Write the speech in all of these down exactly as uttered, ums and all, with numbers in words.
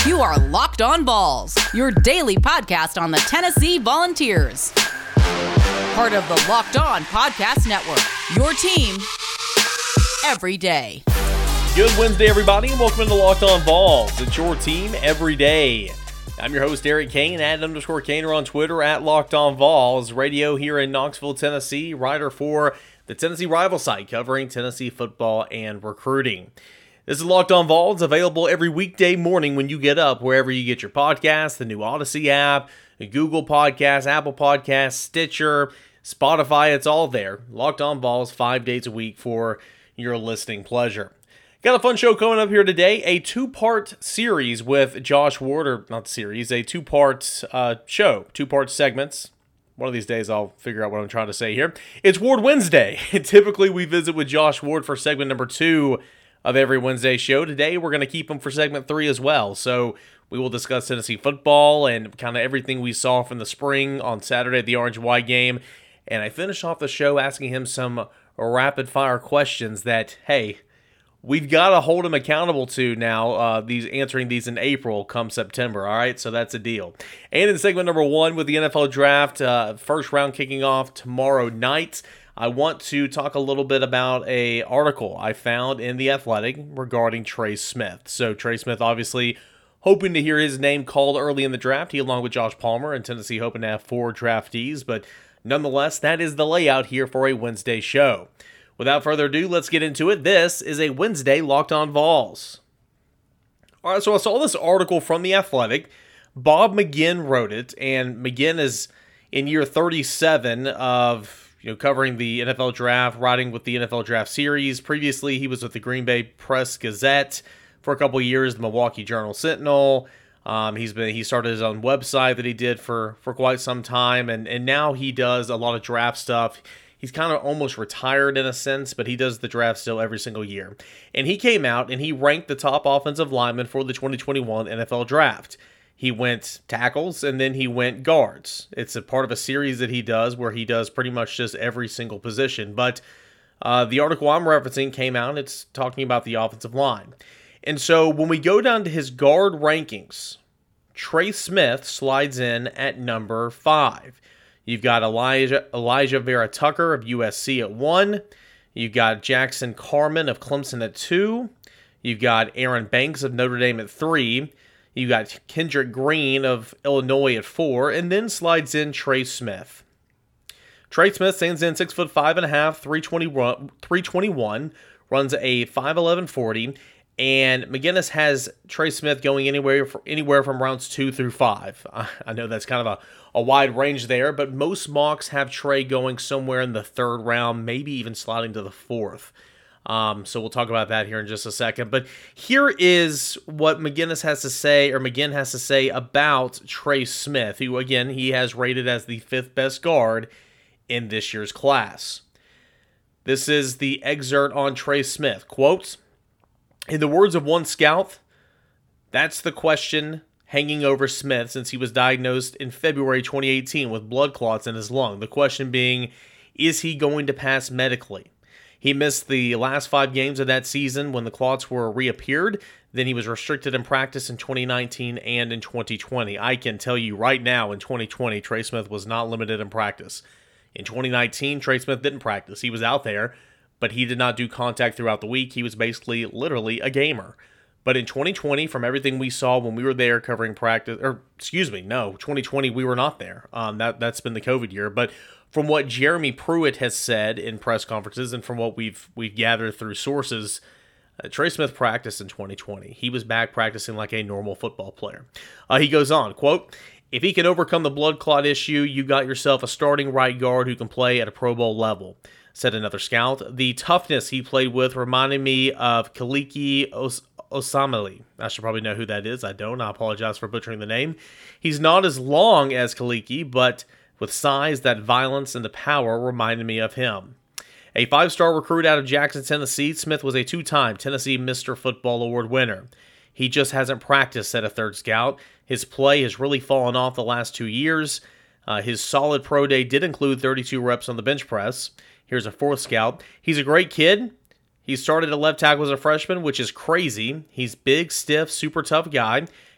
You are Locked On Vols, your daily podcast on the Tennessee Volunteers. Part of the Locked On Podcast Network, your team every day. Good Wednesday, everybody, and welcome to Locked On Vols. It's your team every day. I'm your host, Eric Kane, at underscore Kaner on Twitter, at Locked On Vols, radio here in Knoxville, Tennessee, writer for the Tennessee Rival site, covering Tennessee football and recruiting. This is Locked On Vols, available every weekday morning when you get up, wherever you get your podcasts, the new Odyssey app, Google Podcasts, Apple Podcasts, Stitcher, Spotify, it's all there. Locked On Vols, five days a week for your listening pleasure. Got a fun show coming up here today, a two-part series with Josh Ward, or not series, a two-part uh, show, two-part segments. One of these days I'll figure out what I'm trying to say here. It's Ward Wednesday. Typically we visit with Josh Ward for segment number two of every Wednesday show. Today we're going to keep him for segment three as well. So we will discuss Tennessee football and kind of everything we saw from the spring on Saturday at the Orange and White game. And I finish off the show asking him some rapid-fire questions that, hey, we've got to hold him accountable to now, uh, these answering these in April come September, all right? So that's a deal. And in segment number one with the N F L Draft, uh, first round kicking off tomorrow night, I want to talk a little bit about a article I found in The Athletic regarding Trey Smith. So Trey Smith obviously hoping to hear his name called early in the draft, he along with Josh Palmer, and Tennessee hoping to have four draftees, but nonetheless, that is the layout here for a Wednesday show. Without further ado, let's get into it. This is a Wednesday Locked On Vols. All right, so I saw this article from The Athletic. Bob McGinn wrote it, and McGinn is in year thirty-seven of you know covering the N F L Draft, writing with the N F L Draft Series. Previously, he was with the Green Bay Press Gazette for a couple of years, the Milwaukee Journal Sentinel. Um, he's been he started his own website that he did for, for quite some time, and, and now he does a lot of draft stuff. He's kind of almost retired in a sense, but he does the draft still every single year. And he came out and he ranked the top offensive linemen for the twenty twenty-one N F L Draft. He went tackles and then he went guards. It's a part of a series that he does where he does pretty much just every single position. But uh, the article I'm referencing came out. It's talking about the offensive line. And so when we go down to his guard rankings, Trey Smith slides in at number five. You've got Elijah Elijah Vera Tucker of U S C at one. You've got Jackson Carman of Clemson at two. You've got Aaron Banks of Notre Dame at three. You've got Kendrick Green of Illinois at four. And then slides in Trey Smith. Trey Smith stands in six foot five and a half, three twenty-one, runs a five eleven forty. And McGinnis has Trey Smith going anywhere anywhere from rounds two through five. I know that's kind of a, a wide range there, but most mocks have Trey going somewhere in the third round, maybe even sliding to the fourth. Um, so we'll talk about that here in just a second. But here is what McGinnis has to say, or McGinn has to say about Trey Smith, who, again, he has rated as the fifth best guard in this year's class. This is the excerpt on Trey Smith. Quote, "In the words of one scout, that's the question hanging over Smith since he was diagnosed in February twenty eighteen with blood clots in his lung. The question being, is he going to pass medically? He missed the last five games of that season when the clots were reappeared. Then he was restricted in practice in twenty nineteen and in twenty twenty. I can tell you right now, in twenty twenty, Trey Smith was not limited in practice. In twenty nineteen, Trey Smith didn't practice. He was out there, but he did not do contact throughout the week. He was basically, literally, a gamer. But in twenty twenty, from everything we saw when we were there covering practice, or excuse me, no, twenty twenty, we were not there. Um, that, that's been the COVID year. But from what Jeremy Pruitt has said in press conferences and from what we've we've gathered through sources, uh, Trey Smith practiced in twenty twenty. He was back practicing like a normal football player. Uh, he goes on, quote, "If he can overcome the blood clot issue, you got yourself a starting right guard who can play at a Pro Bowl level," said another scout. "The toughness he played with reminded me of Kaliki Os- Osamele. I should probably know who that is. I don't. I apologize for butchering the name. He's not as long as Kaliki, but with size, that violence, and the power reminded me of him." A five-star recruit out of Jackson, Tennessee, Smith was a two-time Tennessee Mister Football Award winner. He just hasn't practiced, said a third scout. His play has really fallen off the last two years. Uh, his solid pro day did include thirty-two reps on the bench press. Here's a fourth scout. He's a great kid. He started at left tackle as a freshman, which is crazy. He's big, stiff, super tough guy.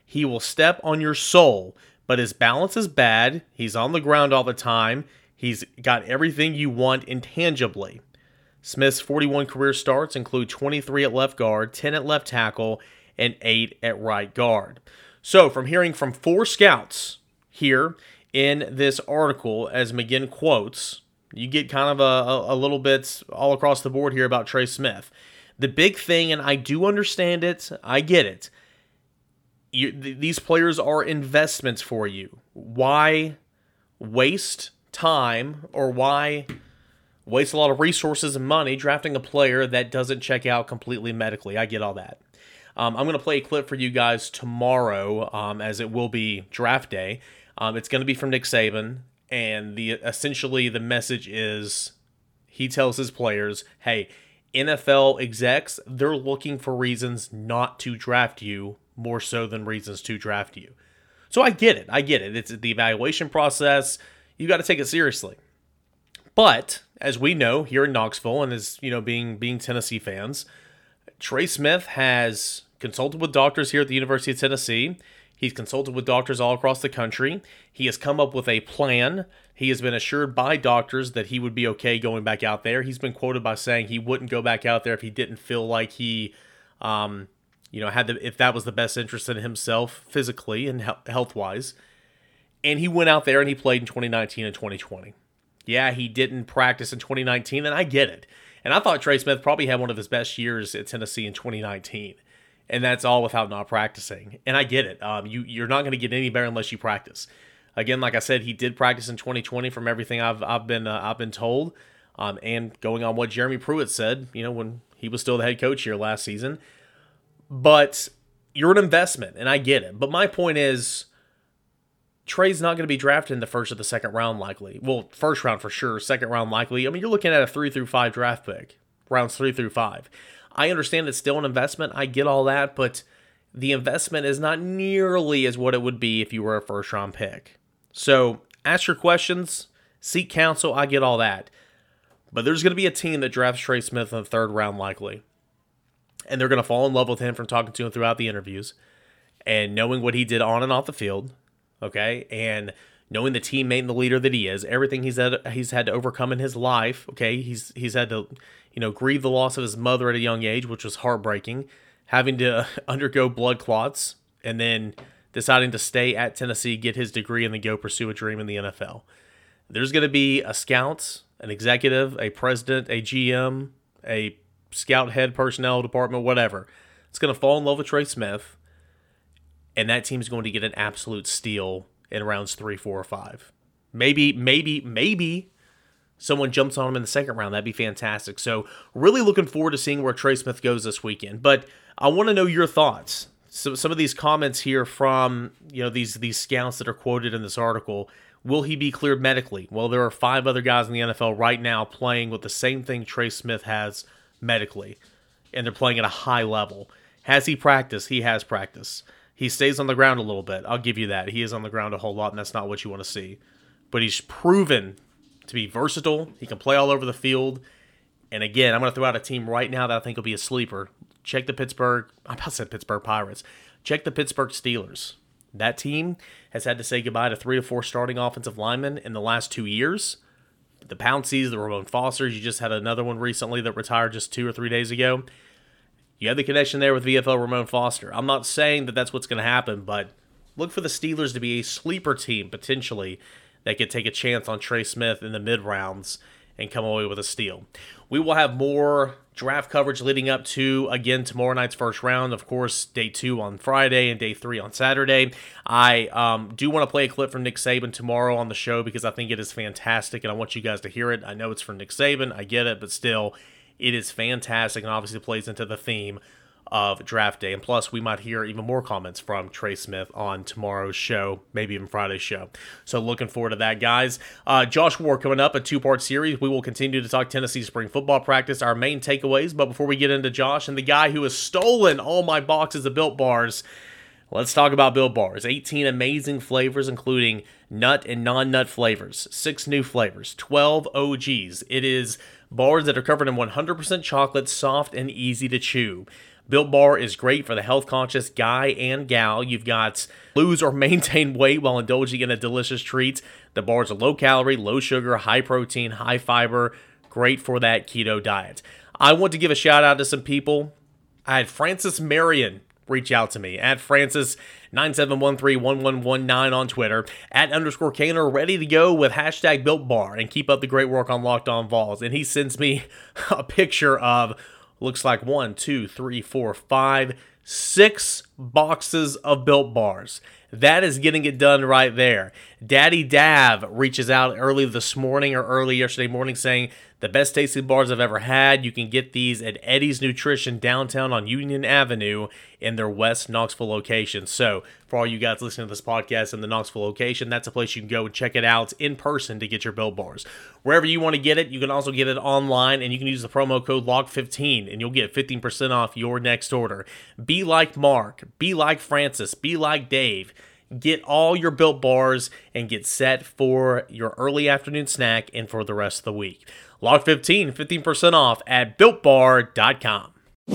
He will step on your soul, but his balance is bad. He's on the ground all the time. He's got everything you want intangibly. Smith's forty-one career starts include twenty-three at left guard, ten at left tackle, and eight at right guard. So, from hearing from four scouts here in this article, as McGinn quotes, you get kind of a, a, a little bit all across the board here about Trey Smith. The big thing, and I do understand it, I get it, you, th- these players are investments for you. Why waste time, or why waste a lot of resources and money drafting a player that doesn't check out completely medically? I get all that. Um, I'm going to play a clip for you guys tomorrow, um, as it will be draft day. Um, it's going to be from Nick Saban, and the essentially the message is, he tells his players, hey, N F L execs, they're looking for reasons not to draft you more so than reasons to draft you. So I get it. I get it. It's the evaluation process. You got to take it seriously. But as we know here in Knoxville, and as you know, being being Tennessee fans, Trey Smith has consulted with doctors here at the University of Tennessee. He's consulted with doctors all across the country. He has come up with a plan. He has been assured by doctors that he would be okay going back out there. He's been quoted by saying he wouldn't go back out there if he didn't feel like he, um, you know, had the, if that was the best interest in himself physically and health-wise. And he went out there and he played in twenty nineteen and twenty twenty. Yeah, he didn't practice in twenty nineteen, and I get it. And I thought Trey Smith probably had one of his best years at Tennessee in twenty nineteen. And that's all without not practicing. And I get it. Um, you, you're not going to get any better unless you practice. Again, like I said, he did practice in twenty twenty from everything I've I've been uh, I've been told. Um, and going on what Jeremy Pruitt said, you know, when he was still the head coach here last season. But you're an investment, and I get it. But my point is, Trey's not going to be drafted in the first or the second round likely. Well, first round for sure, second round likely. I mean, you're looking at a three through five draft pick, rounds three through five. I understand it's still an investment. I get all that, but the investment is not nearly as what it would be if you were a first round pick. So ask your questions, seek counsel. I get all that. But there's going to be a team that drafts Trey Smith in the third round likely. And they're going to fall in love with him from talking to him throughout the interviews and knowing what he did on and off the field. Okay, and knowing the teammate and the leader that he is, everything he's had he's had to overcome in his life. Okay, he's he's had to, you know, grieve the loss of his mother at a young age, which was heartbreaking. Having to undergo blood clots, and then deciding to stay at Tennessee, get his degree, and then go pursue a dream in the N F L. There's going to be a scout, an executive, a president, a G M, a scout head personnel department, whatever. It's going to fall in love with Trey Smith. And that team's going to get an absolute steal in rounds three, four, or five. Maybe, maybe, maybe someone jumps on him in the second round. That'd be fantastic. So really looking forward to seeing where Trey Smith goes this weekend. But I want to know your thoughts. So some of these comments here from, you know, these these scouts that are quoted in this article. Will he be cleared medically? Well, there are five other guys in the N F L right now playing with the same thing Trey Smith has medically. And they're playing at a high level. Has he practiced? He has practiced. He stays on the ground a little bit. I'll give you that. He is on the ground a whole lot, and that's not what you want to see. But he's proven to be versatile. He can play all over the field. And again, I'm going to throw out a team right now that I think will be a sleeper. Check the Pittsburgh, I'm about to say Pittsburgh Pirates. Check the Pittsburgh Steelers. That team has had to say goodbye to three to four starting offensive linemen in the last two years. The Pounceys, the Ramon Fosters. You just had another one recently that retired just two or three days ago. You have the connection there with V F L Ramon Foster. I'm not saying that that's what's going to happen, but look for the Steelers to be a sleeper team, potentially, that could take a chance on Trey Smith in the mid-rounds and come away with a steal. We will have more draft coverage leading up to, again, tomorrow night's first round. Of course, day two on Friday and day three on Saturday. I um, do want to play a clip from Nick Saban tomorrow on the show because I think it is fantastic, and I want you guys to hear it. I know it's from Nick Saban. I get it, but still, it is fantastic and obviously plays into the theme of draft day. And plus, we might hear even more comments from Trey Smith on tomorrow's show, maybe even Friday's show. So looking forward to that, guys. Uh, Josh Ward coming up, a two-part series. We will continue to talk Tennessee spring football practice, our main takeaways. But before we get into Josh and the guy who has stolen all my boxes of Built Bars, let's talk about Built Bars. eighteen amazing flavors, including nut and non-nut flavors. Six new flavors. twelve O Gs. It is bars that are covered in one hundred percent chocolate, soft and easy to chew. Built Bar is great for the health-conscious guy and gal. You've got lose or maintain weight while indulging in a delicious treat. The bars are low-calorie, low-sugar, high-protein, high-fiber, great for that keto diet. I want to give a shout-out to some people. I had Francis Marion reach out to me at Francis nine seven one three one one one nine on Twitter, at underscore Kaner, ready to go with hashtag Built Bar and keep up the great work on Locked On Vols. And he sends me a picture of, looks like one, two, three, four, five, six boxes of Built Bars. That is getting it done right there. Daddy Dav reaches out early this morning or early yesterday morning saying, the best tasting bars I've ever had. You can get these at Eddie's Nutrition downtown on Union Avenue in their West Knoxville location. So for all you guys listening to this podcast in the Knoxville location, that's a place you can go and check it out in person to get your Built Bars. Wherever you want to get it, you can also get it online, and you can use the promo code lock fifteen, and you'll get fifteen percent off your next order. Be like Mark. Be like Francis. Be like Dave. Get all your Built Bars and get set for your early afternoon snack and for the rest of the week. Lock fifteen, fifteen percent off at built bar dot com.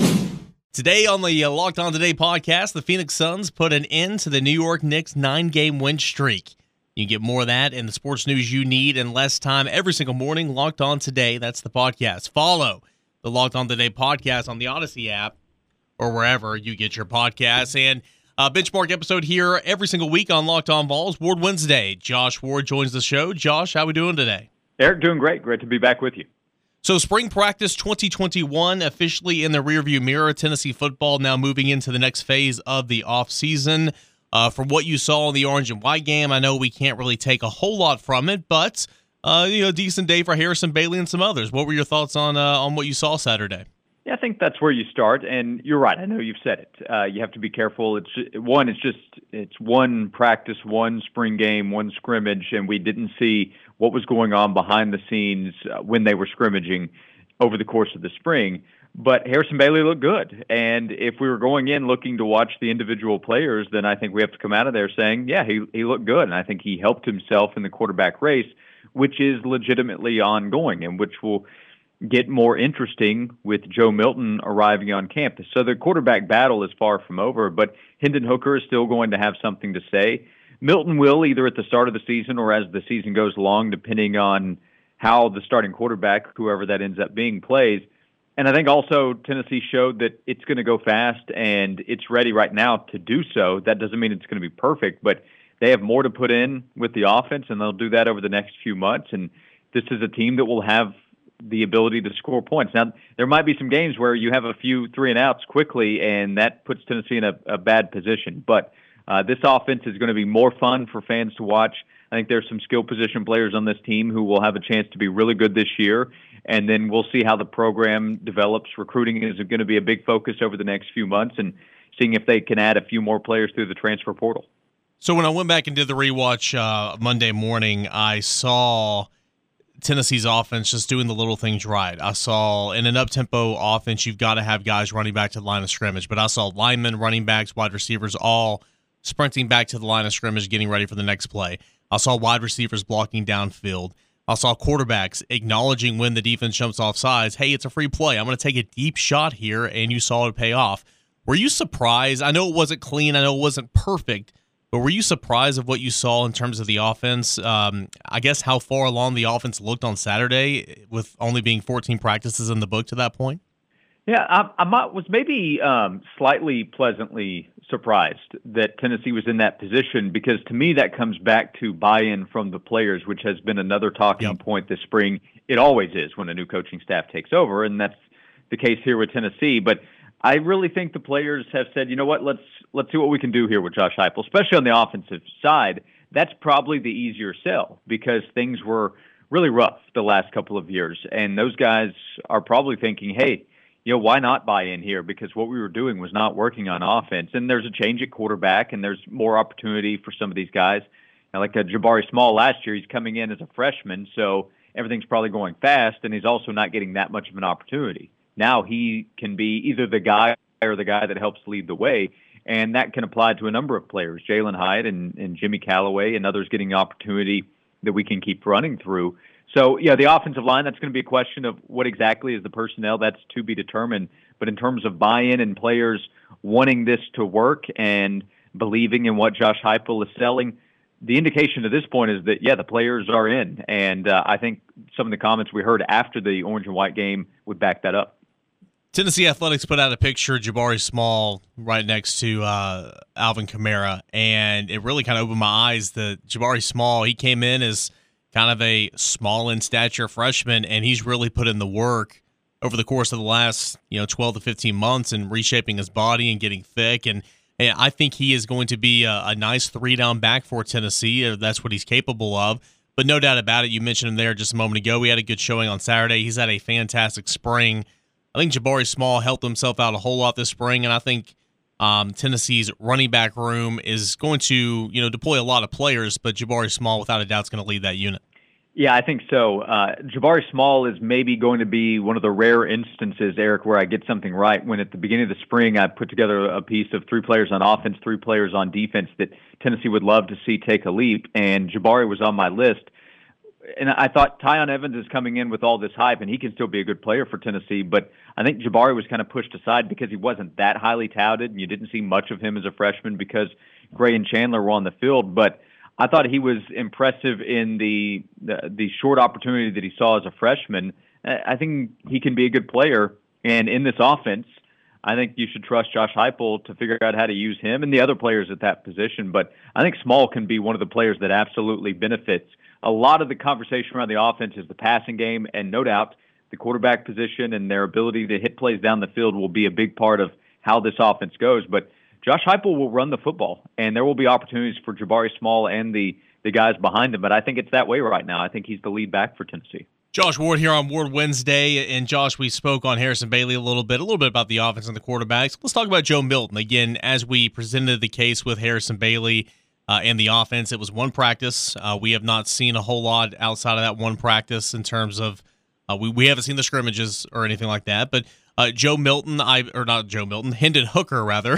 Today on the Locked On Today podcast, the Phoenix Suns put an end to the New York Knicks nine-game win streak. You can get more of that and the sports news you need in less time every single morning. Locked On Today, that's the podcast. Follow the Locked On Today podcast on the Odyssey app or wherever you get your podcasts. And a benchmark episode here every single week on Locked On Vols. Ward Wednesday. Josh Ward joins the show. Josh, how we doing today? Eric, doing great. Great to be back with you. So spring practice twenty twenty-one officially in the rearview mirror. Tennessee football now moving into the next phase of the offseason. Uh, from what you saw in the orange and white game, I know we can't really take a whole lot from it, but uh, you know, decent day for Harrison Bailey and some others. What were your thoughts on uh, on what you saw Saturday? Yeah, I think that's where you start, and you're right. I know you've said it. Uh, you have to be careful. It's one. It's just it's one practice, one spring game, one scrimmage, and we didn't see what was going on behind the scenes uh, when they were scrimmaging over the course of the spring. But Harrison Bailey looked good, and if we were going in looking to watch the individual players, then I think we have to come out of there saying, yeah, he he looked good, and I think he helped himself in the quarterback race, which is legitimately ongoing and which will get more interesting with Joe Milton arriving on campus. So the quarterback battle is far from over, but Hendon Hooker is still going to have something to say. Milton will, either at the start of the season or as the season goes along, depending on how the starting quarterback, whoever that ends up being, plays. And I think also Tennessee showed that it's going to go fast and it's ready right now to do so. That doesn't mean it's going to be perfect, but they have more to put in with the offense, and they'll do that over the next few months. And this is a team that will have the ability to score points. Now, there might be some games where you have a few three and outs quickly, and that puts Tennessee in a, a bad position. But uh, this offense is going to be more fun for fans to watch. I think there's some skill position players on this team who will have a chance to be really good this year, and then we'll see how the program develops. Recruiting is going to be a big focus over the next few months, and seeing if they can add a few more players through the transfer portal. So when I went back and did the rewatch uh, Monday morning, I saw Tennessee's offense just doing the little things right. I saw in an up-tempo offense, you've got to have guys running back to the line of scrimmage, but I saw linemen, running backs, wide receivers all sprinting back to the line of scrimmage, getting ready for the next play. I saw wide receivers blocking downfield. I saw quarterbacks acknowledging when the defense jumps off sides, hey, it's a free play. I'm going to take a deep shot here, and you saw it pay off. Were you surprised? I know it wasn't clean. I know it wasn't perfect, but were you surprised of what you saw in terms of the offense? Um, I guess how far along the offense looked on Saturday with only being fourteen practices in the book to that point? Yeah, I, I might, was maybe um, slightly pleasantly surprised that Tennessee was in that position, because to me that comes back to buy-in from the players, which has been another talking yep. point this spring. It always is when a new coaching staff takes over, and that's the case here with Tennessee. But I really think the players have said, you know what, let's let's see what we can do here with Josh Heupel, especially on the offensive side. That's probably the easier sell, because things were really rough the last couple of years, and those guys are probably thinking, hey, you know, why not buy in here? Because what we were doing was not working on offense. And there's a change at quarterback, and there's more opportunity for some of these guys. Now, like uh, Jabari Small last year, he's coming in as a freshman, so everything's probably going fast, and he's also not getting that much of an opportunity. Now he can be either the guy or the guy that helps lead the way, and that can apply to a number of players, Jalen Hyatt and, and Jimmy Callaway and others getting opportunity that we can keep running through. So, yeah, the offensive line, that's going to be a question of what exactly is the personnel. That's to be determined. But in terms of buy-in and players wanting this to work and believing in what Josh Heupel is selling, the indication at this point is that, yeah, the players are in. And uh, I think some of the comments we heard after the orange and white game would back that up. Tennessee Athletics put out a picture of Jabari Small right next to uh, Alvin Kamara, and it really kind of opened my eyes that Jabari Small, he came in as kind of a small in stature freshman, and he's really put in the work over the course of the last, you know, twelve to fifteen months and reshaping his body and getting thick. And, and I think he is going to be a, a nice three-down back for Tennessee. That's what he's capable of. But no doubt about it, you mentioned him there just a moment ago. We had a good showing on Saturday. He's had a fantastic spring. I think Jabari Small helped himself out a whole lot this spring, and I think um, Tennessee's running back room is going to, you know, deploy a lot of players, but Jabari Small, without a doubt, is going to lead that unit. Yeah, I think so. Uh, Jabari Small is maybe going to be one of the rare instances, Eric, where I get something right. When at the beginning of the spring, I put together a piece of three players on offense, three players on defense that Tennessee would love to see take a leap, and Jabari was on my list. And I thought Tyon Evans is coming in with all this hype, and he can still be a good player for Tennessee. But I think Jabari was kind of pushed aside because he wasn't that highly touted, and you didn't see much of him as a freshman because Gray and Chandler were on the field. But I thought he was impressive in the, the the short opportunity that he saw as a freshman. I think he can be a good player. And in this offense, I think you should trust Josh Heupel to figure out how to use him and the other players at that position. But I think Small can be one of the players that absolutely benefits. A lot of the conversation around the offense is the passing game, and no doubt the quarterback position and their ability to hit plays down the field will be a big part of how this offense goes. But Josh Heupel will run the football, and there will be opportunities for Jabari Small and the, the guys behind him. But I think it's that way right now. I think he's the lead back for Tennessee. Josh Ward here on Ward Wednesday, and Josh, we spoke on Harrison Bailey a little bit, a little bit about the offense and the quarterbacks. Let's talk about Joe Milton. Again, as we presented the case with Harrison Bailey uh, and the offense, it was one practice. Uh, we have not seen a whole lot outside of that one practice in terms of uh, we, we haven't seen the scrimmages or anything like that. But uh, Joe Milton, I or not Joe Milton, Hendon Hooker, rather,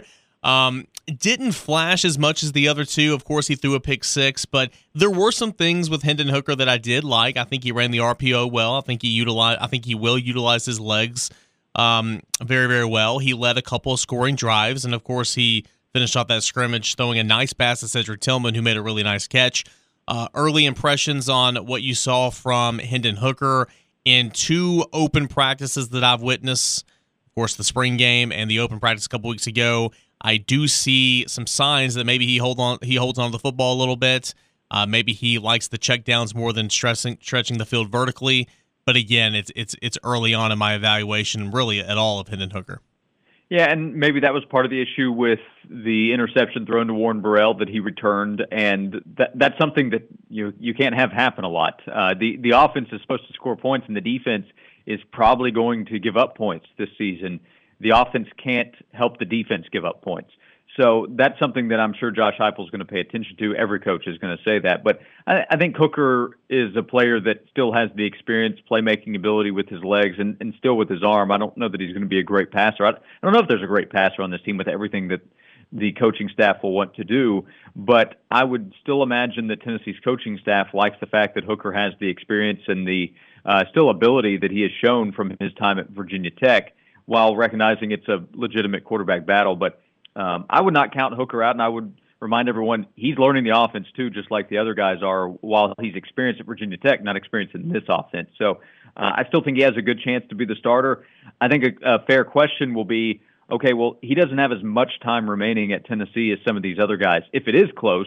Um, didn't flash as much as the other two. Of course, he threw a pick six, but there were some things with Hendon Hooker that I did like. I think he ran the R P O well. I think he utilized. I think he will utilize his legs um, very, very well. He led a couple of scoring drives, and of course, he finished off that scrimmage throwing a nice pass to Cedric Tillman, who made a really nice catch. Uh, early impressions on what you saw from Hendon Hooker in two open practices that I've witnessed. Of course, the spring game and the open practice a couple weeks ago. I do see some signs that maybe he hold on he holds on to the football a little bit. Uh, maybe he likes the checkdowns more than stressing, stretching the field vertically. But again, it's it's it's early on in my evaluation, really at all, of Hendon Hooker. Yeah, and maybe that was part of the issue with the interception thrown to Warren Burrell that he returned, and that that's something that you you can't have happen a lot. Uh, the the offense is supposed to score points, and the defense is probably going to give up points this season. The offense can't help the defense give up points. So that's something that I'm sure Josh Heupel is going to pay attention to. Every coach is going to say that. But I, I think Hooker is a player that still has the experience, playmaking ability with his legs, and, and still with his arm. I don't know that he's going to be a great passer. I, I don't know if there's a great passer on this team with everything that the coaching staff will want to do. But I would still imagine that Tennessee's coaching staff likes the fact that Hooker has the experience and the uh, still ability that he has shown from his time at Virginia Tech, while recognizing it's a legitimate quarterback battle. But um, I would not count Hooker out, and I would remind everyone he's learning the offense too, just like the other guys are, while he's experienced at Virginia Tech, not experienced in this offense. So uh, I still think he has a good chance to be the starter. I think a, a fair question will be, okay, well, he doesn't have as much time remaining at Tennessee as some of these other guys. If it is close,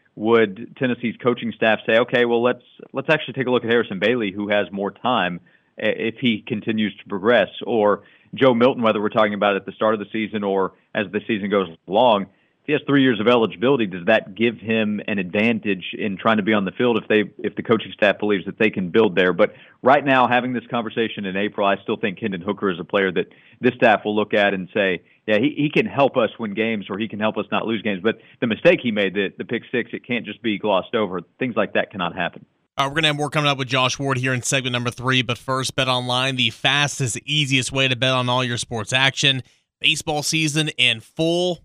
would Tennessee's coaching staff say, okay, well, let's let's actually take a look at Harrison Bailey, who has more time if he continues to progress, or Joe Milton, whether we're talking about at the start of the season or as the season goes along. If he has three years of eligibility, does that give him an advantage in trying to be on the field if they if the coaching staff believes that they can build there? But right now, having this conversation in April, I still think Hendon Hooker is a player that this staff will look at and say, yeah, he, he can help us win games, or he can help us not lose games. But the mistake he made, the, the pick six, it can't just be glossed over. Things like that cannot happen. All right, we're going to have more coming up with Josh Ward here in segment number three. But first, BetOnline, the fastest, easiest way to bet on all your sports action. Baseball season in full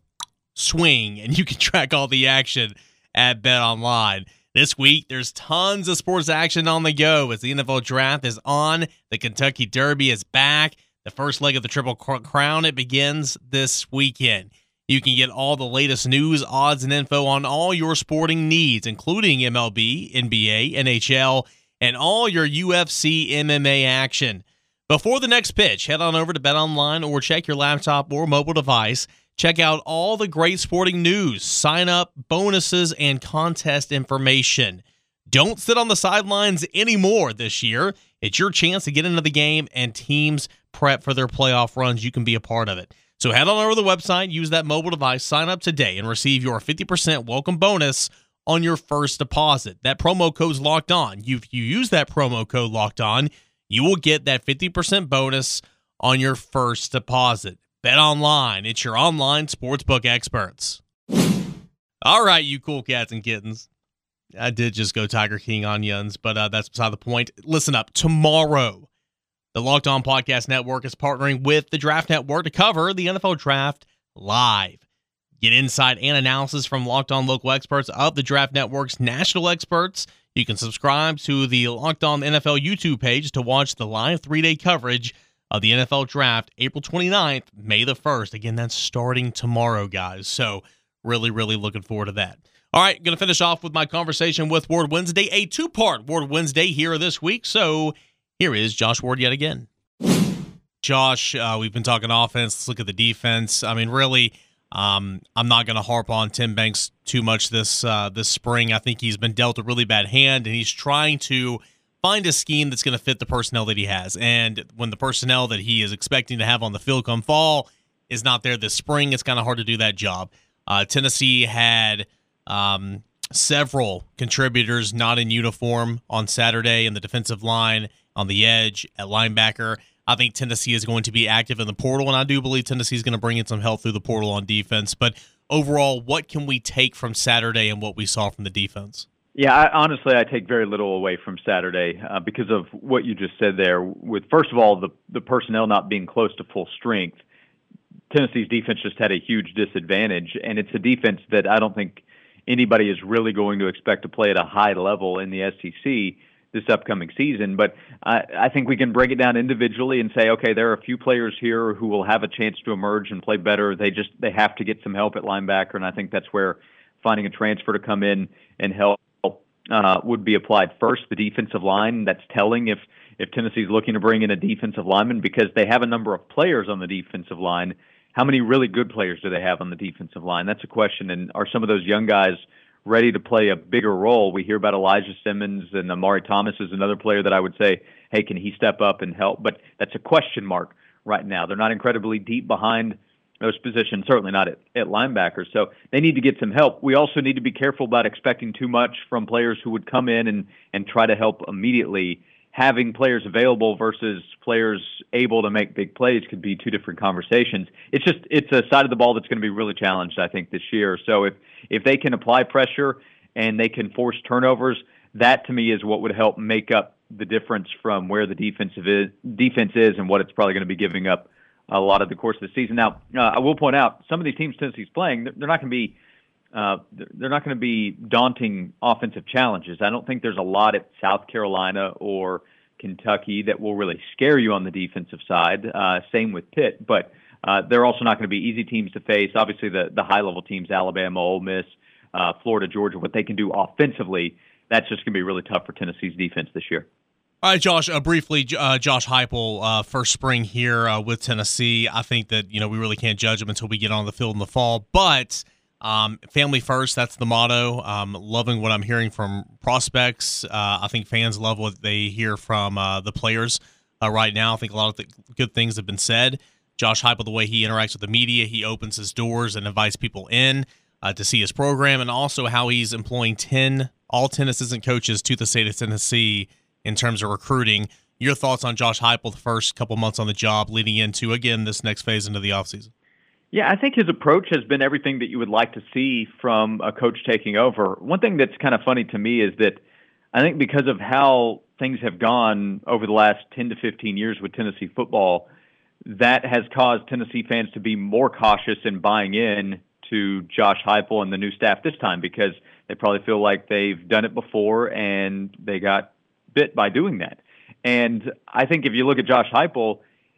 swing, and you can track all the action at BetOnline. This week, there's tons of sports action on the go as the N F L Draft is on. The Kentucky Derby is back. The first leg of the Triple Crown, it begins this weekend. You can get all the latest news, odds, and info on all your sporting needs, including M L B, N B A, N H L, and all your U F C M M A action. Before the next pitch, head on over to BetOnline or check your laptop or mobile device. Check out all the great sporting news, sign up, bonuses, and contest information. Don't sit on the sidelines anymore this year. It's your chance to get into the game and teams prep for their playoff runs. You can be a part of it. So head on over to the website, use that mobile device, sign up today, and receive your fifty percent welcome bonus on your first deposit. That promo code's locked on. If you use that promo code locked on, you will get that fifty percent bonus on your first deposit. Bet online. It's your online sportsbook experts. All right, you cool cats and kittens. I did just go Tiger King on Yuns, but uh, that's beside the point. Listen up. Tomorrow, the Locked On Podcast Network is partnering with the Draft Network to cover the N F L Draft live. Get insight and analysis from Locked On local experts of the Draft Network's national experts. You can subscribe to the Locked On N F L YouTube page to watch the live three-day coverage of the N F L Draft, April twenty-ninth, May the first. Again, that's starting tomorrow, guys. So really, really looking forward to that. All right, going to finish off with my conversation with Ward Wednesday, a two-part Ward Wednesday here this week. So here is Josh Ward yet again. Josh, uh, we've been talking offense. Let's look at the defense. I mean, really, um, I'm not going to harp on Tim Banks too much this uh, this spring. I think he's been dealt a really bad hand, and he's trying to find a scheme that's going to fit the personnel that he has. And when the personnel that he is expecting to have on the field come fall is not there this spring, it's kind of hard to do that job. Uh, Tennessee had um, several contributors not in uniform on Saturday in the defensive line, on the edge, at linebacker. I think Tennessee is going to be active in the portal, and I do believe Tennessee is going to bring in some help through the portal on defense. But overall, what can we take from Saturday and what we saw from the defense? Yeah, I, honestly, I take very little away from Saturday uh, because of what you just said there. With first of all, the the personnel not being close to full strength, Tennessee's defense just had a huge disadvantage, and it's a defense that I don't think anybody is really going to expect to play at a high level in the S E C this upcoming season. But I, I think we can break it down individually and say, okay, there are a few players here who will have a chance to emerge and play better. They just they have to get some help at linebacker, and I think that's where finding a transfer to come in and help Uh, would be applied first. The defensive line, that's telling if, if Tennessee's looking to bring in a defensive lineman because they have a number of players on the defensive line. How many really good players do they have on the defensive line? That's a question. And are some of those young guys ready to play a bigger role? We hear about Elijah Simmons, and Amari Thomas is another player that I would say, hey, can he step up and help? But that's a question mark right now. They're not incredibly deep behind those positions, certainly not at, at linebackers. So they need to get some help. We also need to be careful about expecting too much from players who would come in and, and try to help immediately. Having players available versus players able to make big plays could be two different conversations. It's just it's a side of the ball that's going to be really challenged, I think, this year. So if, if they can apply pressure and they can force turnovers, that to me is what would help make up the difference from where the defensive is, defense is and what it's probably going to be giving up a lot of the course of the season. Now, uh, I will point out some of these teams Tennessee's playing, they're not going to be uh, they're not going to be daunting offensive challenges. I don't think there's a lot at South Carolina or Kentucky that will really scare you on the defensive side. Uh, same with Pitt, but uh, they're also not going to be easy teams to face. Obviously, the the high level teams, Alabama, Ole Miss, uh, Florida, Georgia, what they can do offensively, that's just going to be really tough for Tennessee's defense this year. All right, Josh, uh, briefly, uh, Josh Heupel, uh, first spring here uh, with Tennessee. I think that, you know, we really can't judge him until we get on the field in the fall. But um, family first, that's the motto. Um, loving what I'm hearing from prospects. Uh, I think fans love what they hear from uh, the players uh, right now. I think a lot of th- good things have been said. Josh Heupel, the way he interacts with the media, he opens his doors and invites people in uh, to see his program, and also how he's employing ten, all ten assistant coaches to the state of Tennessee in terms of recruiting. Your thoughts on Josh Heupel the first couple months on the job leading into, again, this next phase into the offseason? Yeah, I think his approach has been everything that you would like to see from a coach taking over. One thing that's kind of funny to me is that I think because of how things have gone over the last ten to fifteen years with Tennessee football, that has caused Tennessee fans to be more cautious in buying in to Josh Heupel and the new staff this time because they probably feel like they've done it before and they got bit by doing that. And I think if you look at Josh Heupel,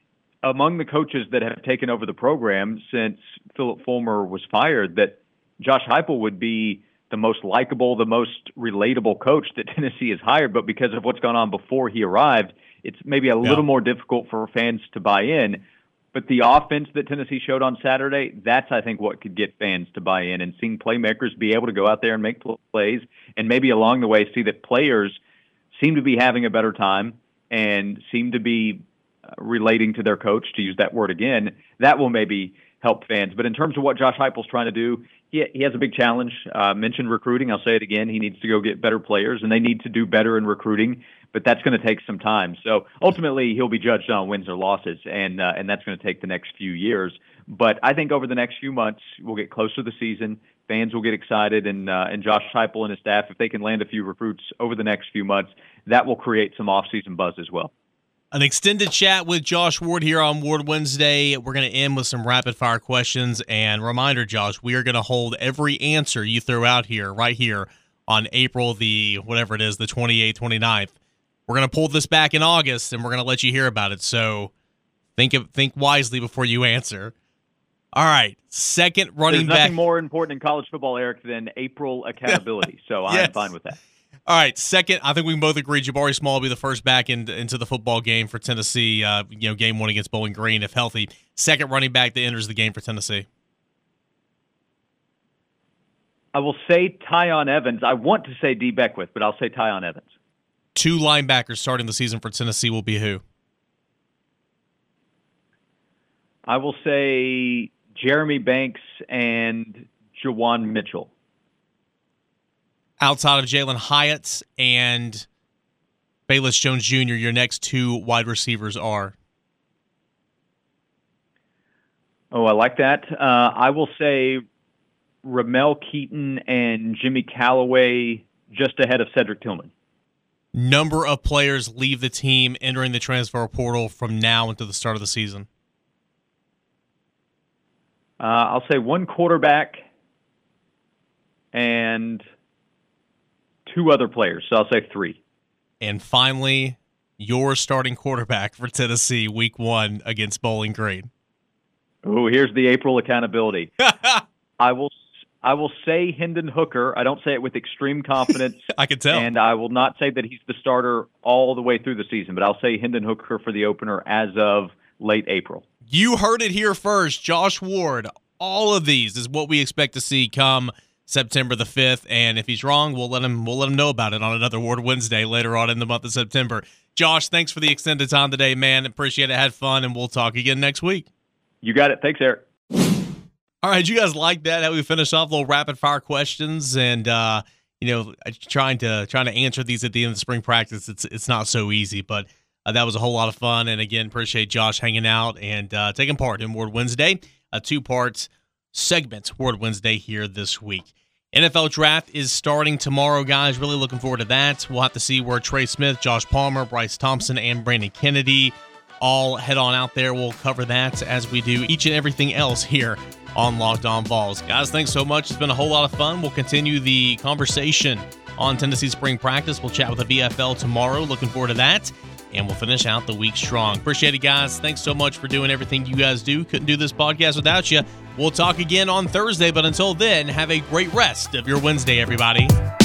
among the coaches that have taken over the program since Philip Fulmer was fired, that Josh Heupel would be the most likable, the most relatable coach that Tennessee has hired. But because of what's gone on before he arrived, it's maybe a yeah. little more difficult for fans to buy in. But the offense that Tennessee showed on Saturday, that's, I think, what could get fans to buy in, and seeing playmakers be able to go out there and make plays, and maybe along the way see that players seem to be having a better time and seem to be relating to their coach, to use that word again. That will maybe help fans. But in terms of what Josh Heupel's trying to do, he, he has a big challenge. Uh, mentioned recruiting. I'll say it again. He needs to go get better players, and they need to do better in recruiting. But that's going to take some time. So ultimately, he'll be judged on wins or losses, and uh, and that's going to take the next few years. But I think over the next few months, we'll get closer to the season. Fans will get excited, and uh, and Josh Heupel and his staff, if they can land a few recruits over the next few months, that will create some off-season buzz as well. An extended chat with Josh Ward here on Ward Wednesday. We're going to end with some rapid-fire questions. And reminder, Josh, we are going to hold every answer you throw out here, right here, on April the, whatever it is, the twenty-eighth, twenty-ninth. We're going to pull this back in August, and we're going to let you hear about it. So think of, think wisely before you answer. All right, second running There's back. There's nothing more important in college football, Eric, than April accountability. So yes. I'm fine with that. All right, second, I think we can both agree Jabari Small will be the first back in, into the football game for Tennessee, uh, you know, game one against Bowling Green, if healthy. Second running back that enters the game for Tennessee. I will say Tyon Evans. I want to say D. Beckwith, but I'll say Tyon Evans. Two linebackers starting the season for Tennessee will be who? I will say Jeremy Banks and Jawan Mitchell. Outside of Jalen Hyatt and Bayless Jones Junior, your next two wide receivers are? Oh, I like that. Uh, I will say Ramel Keaton and Jimmy Callaway just ahead of Cedric Tillman. Number of players leave the team entering the transfer portal from now until the start of the season? Uh, I'll say one quarterback and two other players, so I'll say three. And finally, your starting quarterback for Tennessee week one against Bowling Green. Oh, here's the April accountability. I will I will say Hendon Hooker. I don't say it with extreme confidence. I can tell. And I will not say that he's the starter all the way through the season, but I'll say Hendon Hooker for the opener as of late April. You heard it here first. Josh Ward, all of these is what we expect to see come September the fifth, and if he's wrong, we'll let him we'll let him know about it on another Ward Wednesday later on in the month of September. Josh, thanks for the extended time today, man. Appreciate it. Had fun, and we'll talk again next week. You got it. Thanks, Eric. All right, you guys like that? How we finish off little rapid fire questions, and uh, you know, trying to trying to answer these at the end of the spring practice. It's it's not so easy, but uh, that was a whole lot of fun. And again, appreciate Josh hanging out and uh, taking part in Ward Wednesday, a two part segment Ward Wednesday here this week. N F L Draft is starting tomorrow, guys. Really looking forward to that. We'll have to see where Trey Smith, Josh Palmer, Bryce Thompson, and Brandon Kennedy all head on out there. We'll cover that as we do each and everything else here on Locked On Vols. Guys, thanks so much. It's been a whole lot of fun. We'll continue the conversation on Tennessee spring practice. We'll chat with the V F L tomorrow. Looking forward to that. And we'll finish out the week strong. Appreciate it, guys. Thanks so much for doing everything you guys do. Couldn't do this podcast without you. We'll talk again on Thursday, but until then, have a great rest of your Wednesday, everybody.